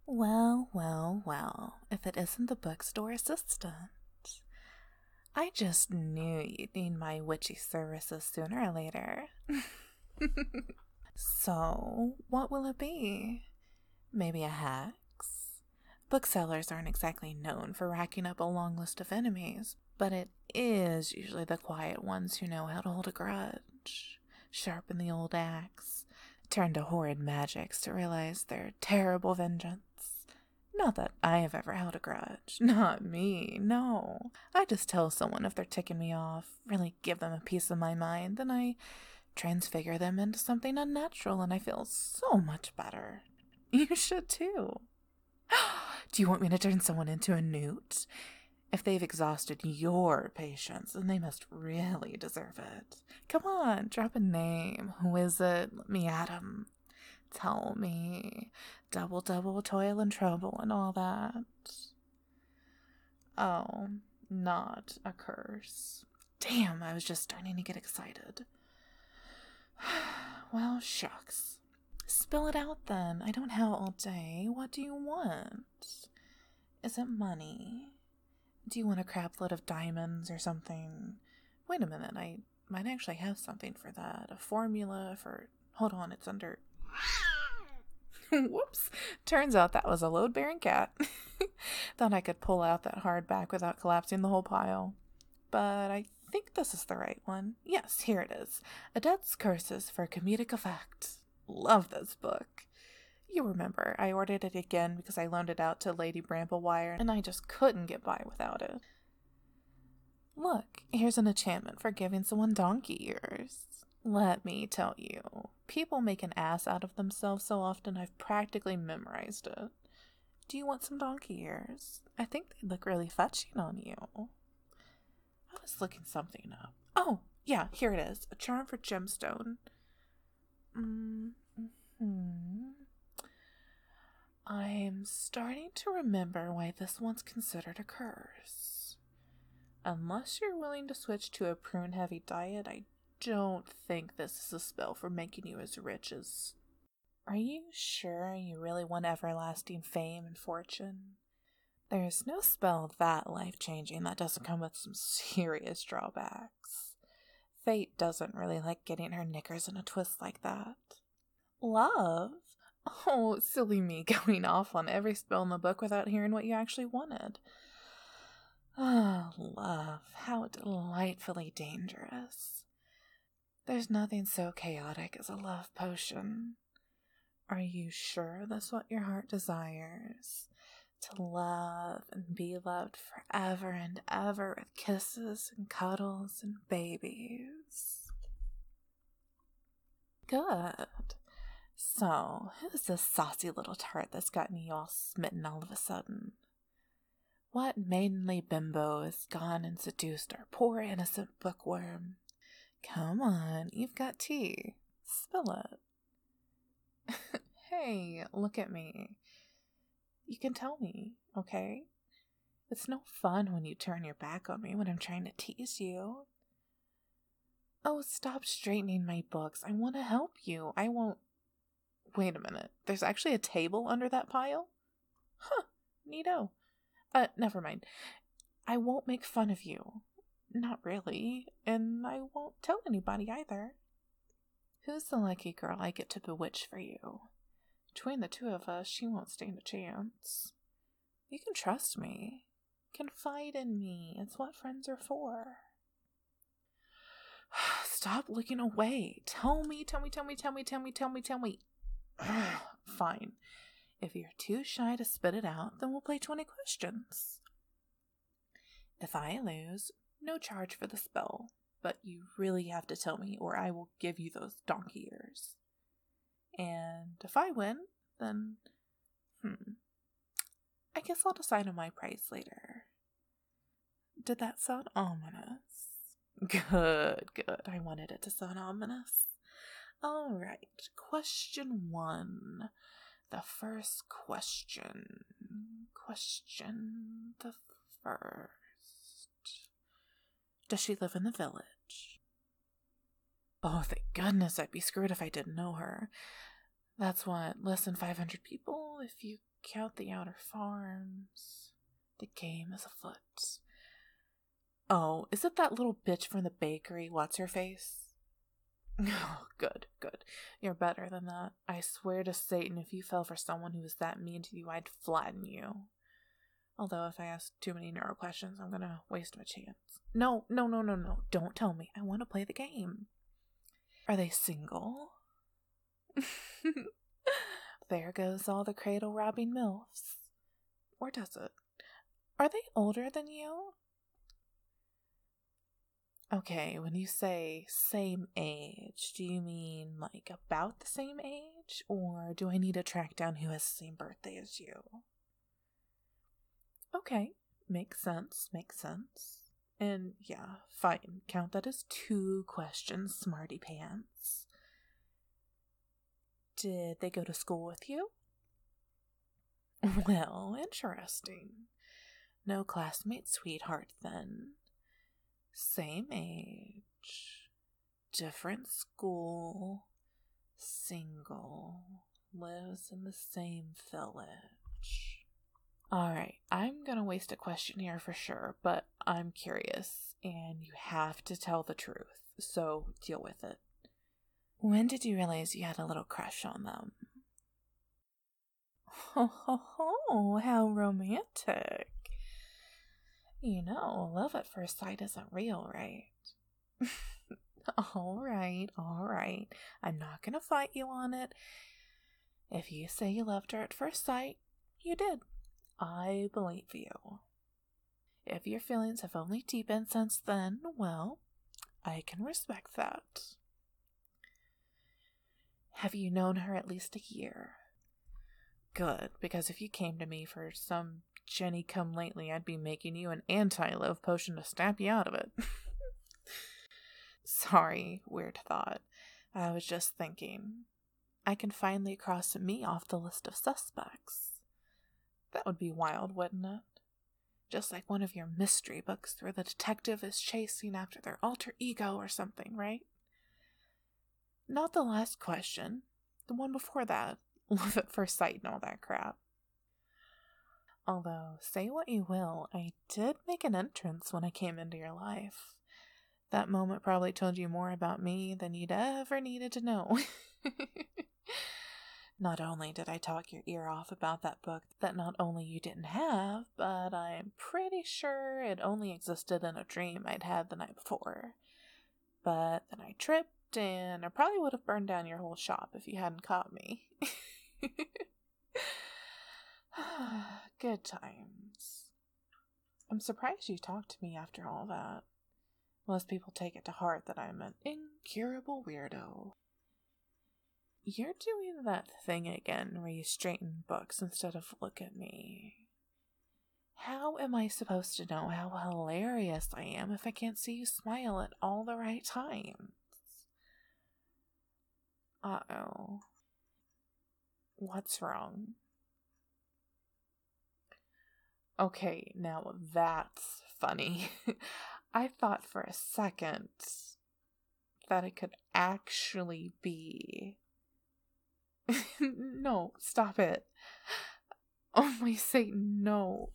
Well, well, well, if it isn't the bookstore assistant. I just knew you'd need my witchy services sooner or later. So, what will it be? Maybe a hex? Booksellers aren't exactly known for racking up a long list of enemies, but it is usually the quiet ones who know how to hold a grudge, sharpen the old axe, turn to horrid magics to realize their terrible vengeance. Not that I have ever held a grudge. Not me, no. I just tell someone if they're ticking me off, really give them a piece of my mind, then I transfigure them into something unnatural and I feel so much better. You should too. Do you want me to turn someone into a newt? If they've exhausted your patience, then they must really deserve it. Come on, drop a name. Who is it? Let me at 'em. Tell me. Double, double, toil and trouble and all that. Oh, not a curse. Damn, I was just starting to get excited. Well, shucks. Spill it out then. I don't have all day. What do you want? Is it money? Do you want a crapload of diamonds or something? Wait a minute, I might actually have something for that. A formula for... Hold on, it's under... Whoops. Turns out that was a load-bearing cat. Thought I could pull out that hardback without collapsing the whole pile. But I think this is the right one. Yes, here it is. Adette's Curses for Comedic Effect. Love this book. You remember, I ordered it again because I loaned it out to Lady Bramblewire, and I just couldn't get by without it. Look, here's an enchantment for giving someone donkey ears. Let me tell you, people make an ass out of themselves so often I've practically memorized it. Do you want some donkey ears? I think they look really fetching on you. I was looking something up. Oh, yeah, here it is. A charm for gemstone. I'm starting to remember why this one's considered a curse. Unless you're willing to switch to a prune-heavy diet, I don't think this is a spell for making you as rich as... Are you sure you really want everlasting fame and fortune? There's no spell that life-changing that doesn't come with some serious drawbacks. Fate doesn't really like getting her knickers in a twist like that. Love? Oh, silly me going off on every spell in the book without hearing what you actually wanted. Ah, love, how delightfully dangerous. There's nothing so chaotic as a love potion. Are you sure that's what your heart desires? To love and be loved forever and ever with kisses and cuddles and babies. Good. So, who's this saucy little tart that's gotten you all smitten all of a sudden? What maidenly bimbo has gone and seduced our poor innocent bookworm? Come on, you've got tea. Spill it. Hey, look at me. You can tell me, okay? It's no fun when you turn your back on me when I'm trying to tease you. Oh, stop straightening my books. I want to help you. I won't... Wait a minute. There's actually a table under that pile? Huh, neato. Never mind. I won't make fun of you. Not really. And I won't tell anybody either. Who's the lucky girl I get to bewitch for you? Between the two of us, she won't stand a chance. You can trust me. Confide in me. It's what friends are for. Stop looking away. Tell me. Fine. If you're too shy to spit it out, then we'll play 20 questions. If I lose, no charge for the spell, but you really have to tell me or I will give you those donkey ears. And if I win, then, I guess I'll decide on my price later. Did that sound ominous? Good. I wanted it to sound ominous. Alright, question 1. The first question. Question the first. Does she live in the village? Oh, thank goodness, I'd be screwed if I didn't know her. That's what, less than 500 people if you count the outer farms. The game is afoot. Oh, is it that little bitch from the bakery? What's her face? Oh, good, good. You're better than that. I swear to Satan, if you fell for someone who was that mean to you, I'd flatten you. Although if I ask too many narrow questions, I'm gonna waste my chance. No. Don't tell me. I want to play the game. Are they single? There goes all the cradle robbing MILFs. Or does it? Are they older than you? Okay, when you say same age, do you mean like about the same age? Or do I need to track down who has the same birthday as you? Okay, makes sense. And yeah, fine, count that as 2 questions, smarty pants. Did they go to school with you? Well, interesting. No classmate sweetheart then. Same age. Different school. Single. Lives in the same village. Alright, I'm gonna waste a question here for sure, but I'm curious, and you have to tell the truth, so deal with it. When did you realize you had a little crush on them? Ho ho ho, how romantic. You know, love at first sight isn't real, right? All right. I'm not gonna fight you on it. If you say you loved her at first sight, you did. I believe you. If your feelings have only deepened since then, well, I can respect that. Have you known her at least a year? Good, because if you came to me for some Jenny come lately, I'd be making you an anti-love potion to snap you out of it. Sorry, weird thought. I was just thinking. I can finally cross me off the list of suspects. That would be wild, wouldn't it? Just like one of your mystery books where the detective is chasing after their alter ego or something, right? Not the last question. The one before that. Love at first sight and all that crap. Although, say what you will, I did make an entrance when I came into your life. That moment probably told you more about me than you'd ever needed to know. Not only did I talk your ear off about that book that not only you didn't have, but I'm pretty sure it only existed in a dream I'd had the night before. But then I tripped, and I probably would have burned down your whole shop if you hadn't caught me. Good times. I'm surprised you talked to me after all that. Most people take it to heart that I'm an incurable weirdo. You're doing that thing again where you straighten books instead of look at me. How am I supposed to know how hilarious I am if I can't see you smile at all the right times? Uh-oh. What's wrong? Okay, now that's funny. I thought for a second that it could actually be... No, stop it. Oh my Satan, no.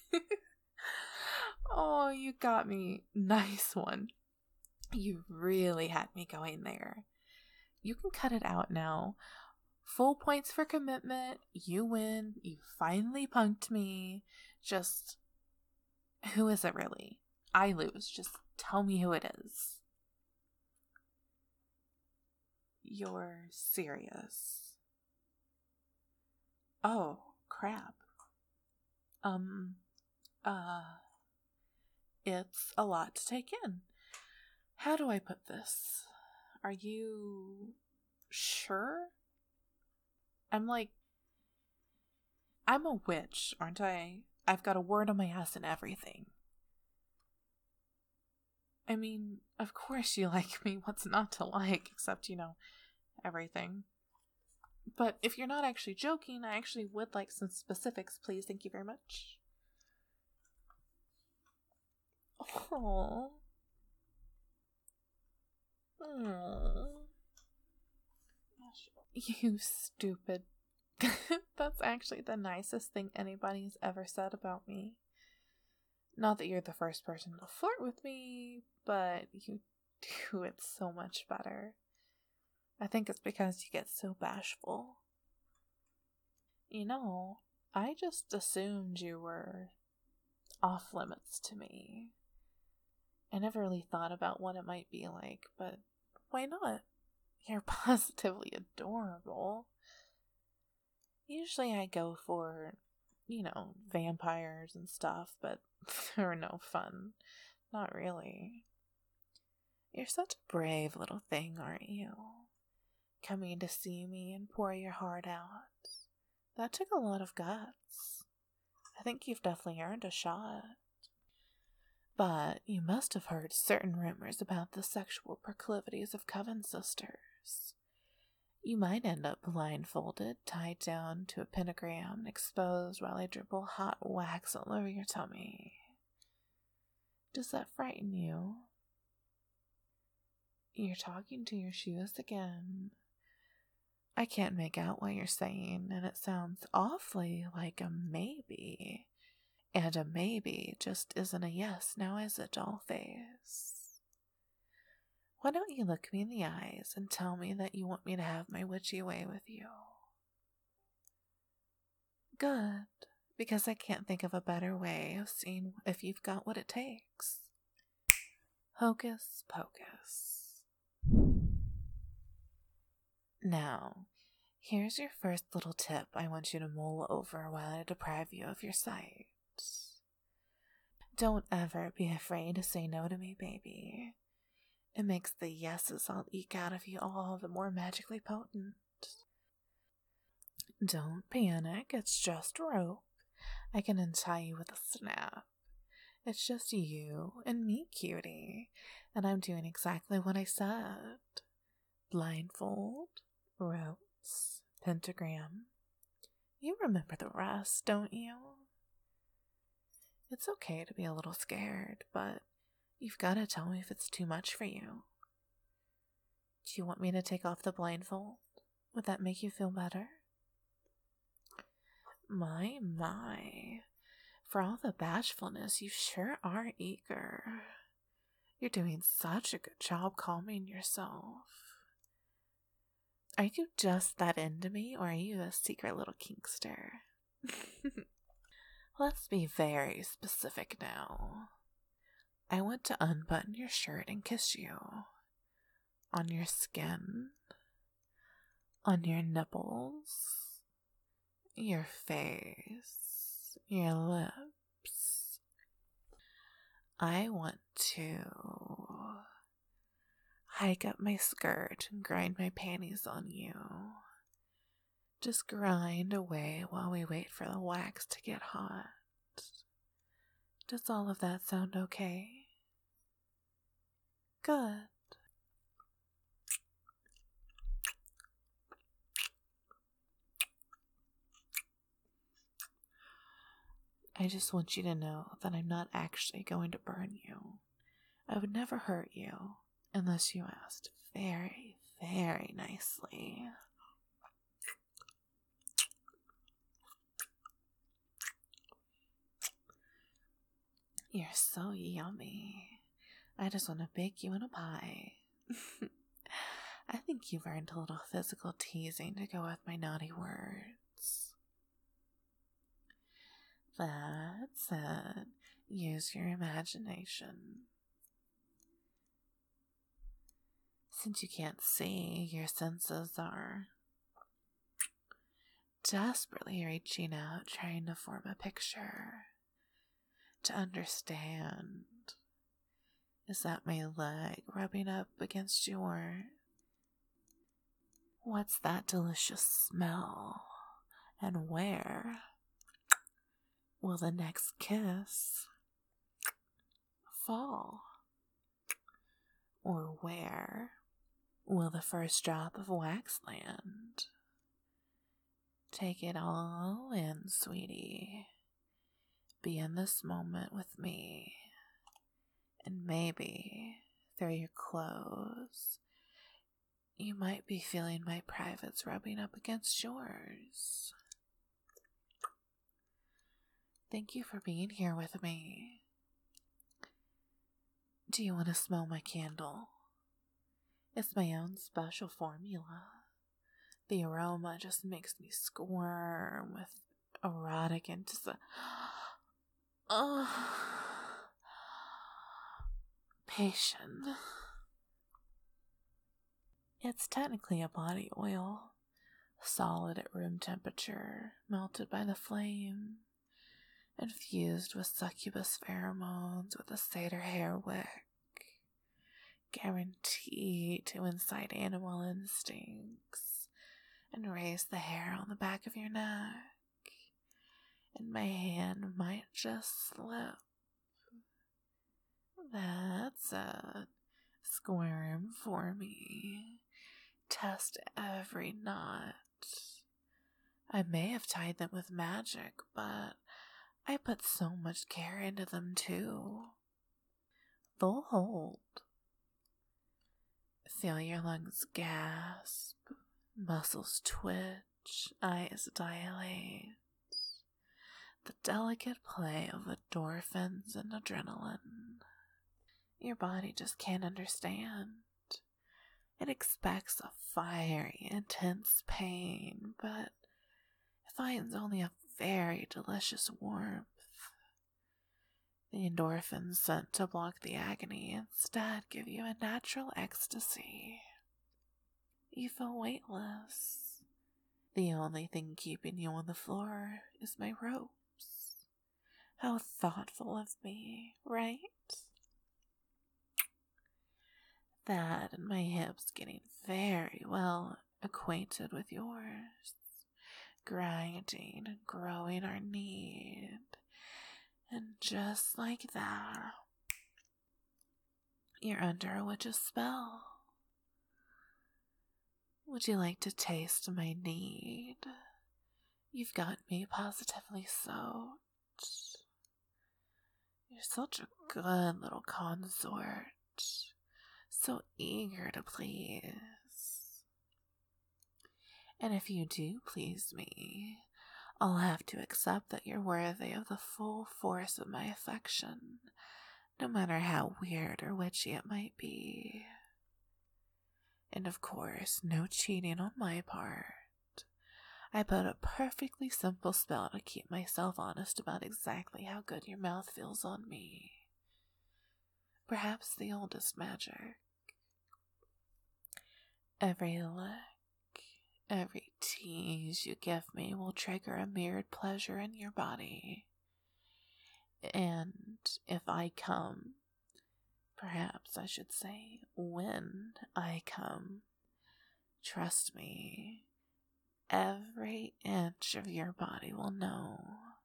Oh, you got me. Nice one. You really had me going there. You can cut it out now. Full points for commitment. You win. You finally punked me. Just, who is it really? I lose. Just tell me who it is. You're serious. Oh, crap. It's a lot to take in. How do I put this? Are you sure? I'm a witch, aren't I? I've got a word on my ass and everything. I mean, of course you like me. What's not to like, except, everything. But if you're not actually joking, I actually would like some specifics, please. Thank you very much. Oh. You stupid. That's actually the nicest thing anybody's ever said about me. Not that you're the first person to flirt with me, but you do it so much better. I think it's because you get so bashful. You know, I just assumed you were off limits to me. I never really thought about what it might be like, but why not? You're positively adorable. Usually I go for, vampires and stuff, but they're no fun. Not really. You're such a brave little thing, aren't you? Coming to see me and pour your heart out. That took a lot of guts. I think you've definitely earned a shot. But you must have heard certain rumors about the sexual proclivities of Coven sisters. You might end up blindfolded, tied down to a pentagram, exposed while I dribble hot wax all over your tummy. Does that frighten you? You're talking to your shoes again. I can't make out what you're saying, and it sounds awfully like a maybe. And a maybe just isn't a yes, now is it, Dollface? Why don't you look me in the eyes and tell me that you want me to have my witchy way with you? Good, because I can't think of a better way of seeing if you've got what it takes. Hocus pocus. Now, here's your first little tip I want you to mull over while I deprive you of your sight. Don't ever be afraid to say no to me, baby. It makes the yeses I'll eke out of you all the more magically potent. Don't panic, it's just rope. I can untie you with a snap. It's just you and me, cutie, and I'm doing exactly what I said. Blindfold, ropes, pentagram. You remember the rest, don't you? It's okay to be a little scared, but you've got to tell me if it's too much for you. Do you want me to take off the blindfold? Would that make you feel better? My. For all the bashfulness, you sure are eager. You're doing such a good job calming yourself. Are you just that into me, or are you a secret little kinkster? Let's be very specific now. I want to unbutton your shirt and kiss you. On your skin. On your nipples. Your face. Your lips. I want to hike up my skirt and grind my panties on you. Just grind away while we wait for the wax to get hot. Does all of that sound okay? Good. I just want you to know that I'm not actually going to burn you. I would never hurt you unless you asked very, very nicely. You're so yummy. I just want to bake you in a pie. I think you've earned a little physical teasing to go with my naughty words. That's it. Use your imagination. Since you can't see, your senses are desperately reaching out, trying to form a picture. To understand. Is that my leg rubbing up against yours? What's that delicious smell? And where will the next kiss fall? Or where will the first drop of wax land? Take it all in, sweetie. Be in this moment with me, and maybe through your clothes You might be feeling my privates rubbing up against yours. Thank you for being here with me. Do you want to smell my candle? It's my own special formula. The aroma just makes me squirm with erotic anticipation. It's technically a body oil, solid at room temperature, melted by the flame, infused with succubus pheromones with a satyr hair wick, guaranteed to incite animal instincts and raise the hair on the back of your neck, and my hand might just slip. That's it. Squirm for me. Test every knot. I may have tied them with magic, but I put so much care into them too. They'll hold. Feel your lungs gasp, muscles twitch, eyes dilate. The delicate play of endorphins and adrenaline. Your body just can't understand. It expects a fiery, intense pain, but it finds only a very delicious warmth. The endorphins sent to block the agony instead give you a natural ecstasy. You feel weightless. The only thing keeping you on the floor is my ropes. How thoughtful of me, right? That and my hips getting very well acquainted with yours, grinding and growing our need, and just like that, you're under a witch's spell. Would you like to taste my need? You've got me positively soaked. You're such a good little consort. So eager to please. And if you do please me, I'll have to accept that you're worthy of the full force of my affection, no matter how weird or witchy it might be. And of course, no cheating on my part. I put a perfectly simple spell to keep myself honest about exactly how good your mouth feels on me. Perhaps the oldest magic. Every lick, every tease you give me will trigger a mirrored pleasure in your body. And if I come, perhaps I should say when I come, trust me, every inch of your body will know.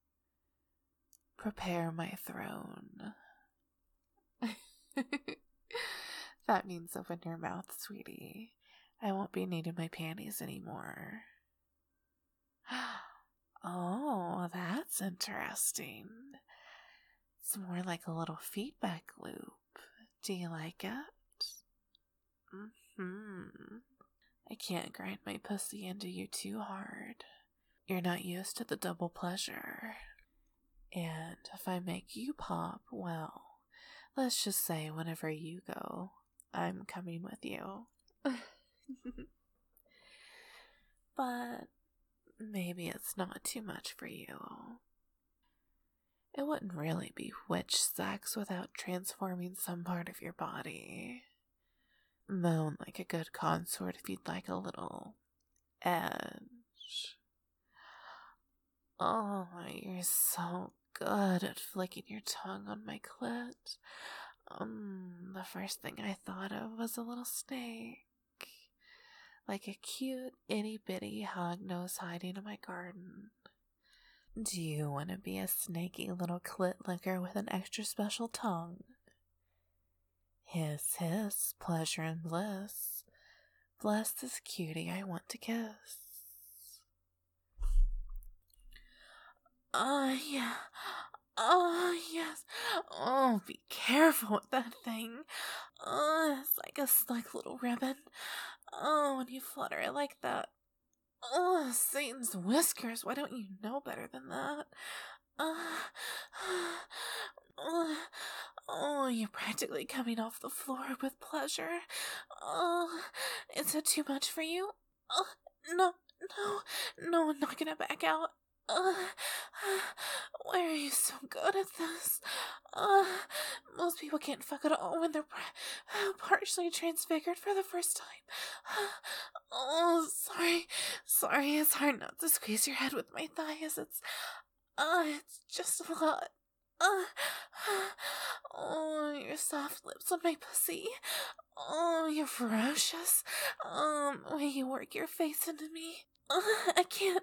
Prepare my throne. That means open your mouth, sweetie. I won't be needing my panties anymore. Oh, that's interesting. It's more like a little feedback loop. Do you like it? I can't grind my pussy into you too hard. You're not used to the double pleasure. And if I make you pop, well, let's just say whenever you go, I'm coming with you. But maybe it's not too much for you. It wouldn't really be witch sex without transforming some part of your body. Moan like a good consort if you'd like a little edge. Oh, you're so good at flicking your tongue on my clit. The first thing I thought of was a little snake. Like a cute itty bitty hognose hiding in my garden. Do you want to be a snaky little clit licker with an extra special tongue? Hiss, hiss, pleasure and bliss. Bless this cutie I want to kiss. Yeah. Oh, yes. Oh, be careful with that thing. It's like a snug little ribbon. Oh, when you flutter it like that. Oh, Satan's whiskers. Why don't you know better than that? Oh, you're practically coming off the floor with pleasure. Oh, is it too much for you? No, no, I'm not gonna back out. Uh, why are you so good at this? Most people can't fuck at all when they're partially transfigured for the first time. Oh, sorry, it's hard not to squeeze your head with my thighs. It's just a lot. Oh, your soft lips on my pussy. Oh, you're ferocious. Way you work your face into me. I can't.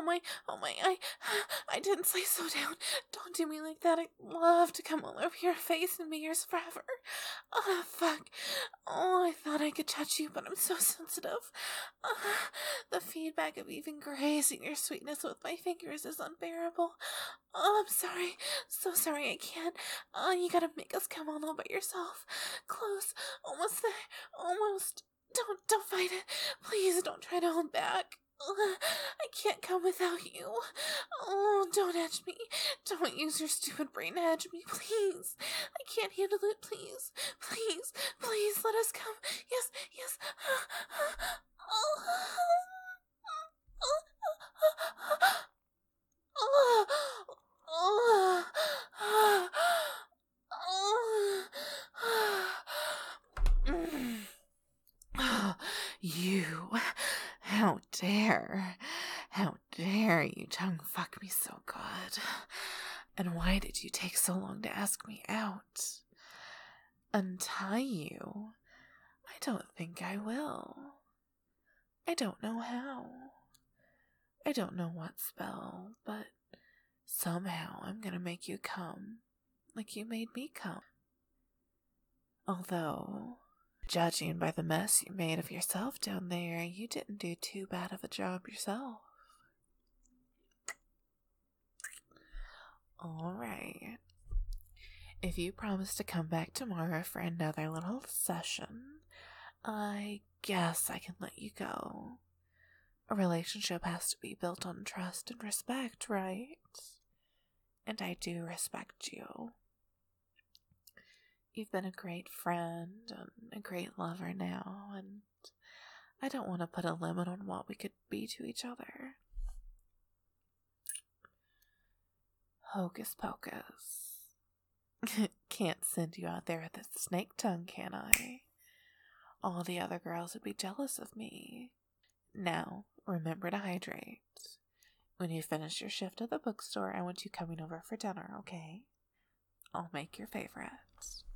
I didn't say slow down. Don't do me like that. I'd love to come all over your face and be yours forever. Fuck. Oh, I thought I could touch you, but I'm so sensitive. The feedback of even grazing your sweetness with my fingers is unbearable. Oh, I'm sorry. So sorry I can't. You gotta make us come all by yourself. Close. Almost there. Almost. Don't fight it. Please don't try to hold back. I can't come without you. Oh, don't edge me. Don't use your stupid brain to edge me, please. I can't handle it, please. Please, let us come. Yes. You. How dare you tongue fuck me so good? And why did you take so long to ask me out? Untie you? I don't think I will. I don't know how. I don't know what spell, but somehow I'm gonna make you come like you made me come. Although, judging by the mess you made of yourself down there, you didn't do too bad of a job yourself. Alright. If you promise to come back tomorrow for another little session, I guess I can let you go. A relationship has to be built on trust and respect, right? And I do respect you. You've been a great friend and a great lover now, and I don't want to put a limit on what we could be to each other. Hocus pocus. Can't send you out there with a snake tongue, can I? All the other girls would be jealous of me. Now, remember to hydrate. When you finish your shift at the bookstore, I want you coming over for dinner, okay? I'll make your favorites.